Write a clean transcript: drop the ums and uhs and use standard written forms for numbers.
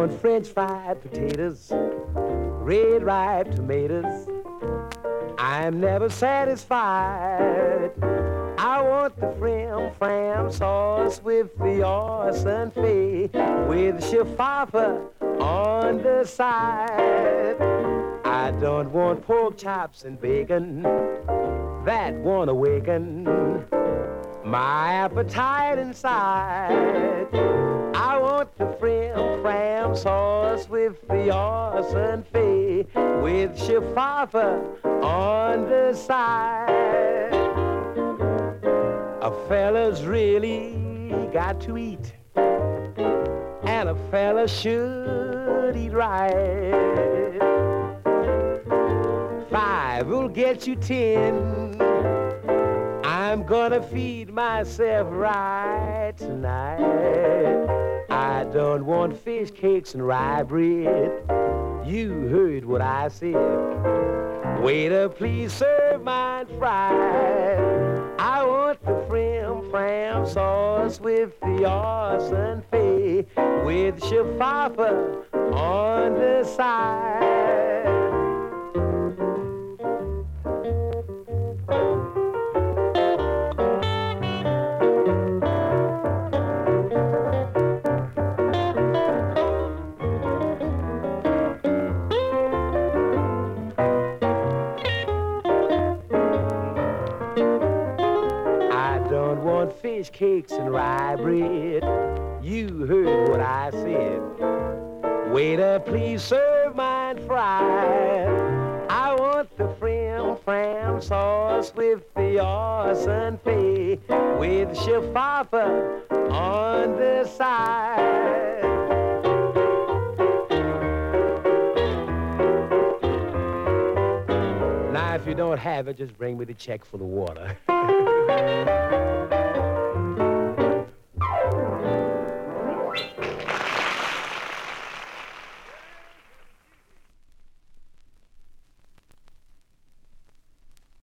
want French fried potatoes, red ripe tomatoes. I'm never satisfied. I want the fram sauce with the arson fee, with shafapa on the side. I don't want pork chops and bacon, that won't awaken my appetite inside. I want the fram sauce with the arson fee, with shafapa on the side. A fella's really got to eat, and a fella should eat right. 5 will get you 10. I'm gonna feed myself right tonight. I don't want fish cakes and rye bread. You heard what I said. Waiter, please serve mine fried. I want the fram sauce with the arson fee, with shafapa on the side. Fish cakes and rye bread. You heard what I said. Waiter, please serve mine fried. I want the fram sauce with the arson fee, with shafapa on the side. Now, if you don't have it, just bring me the check for the water.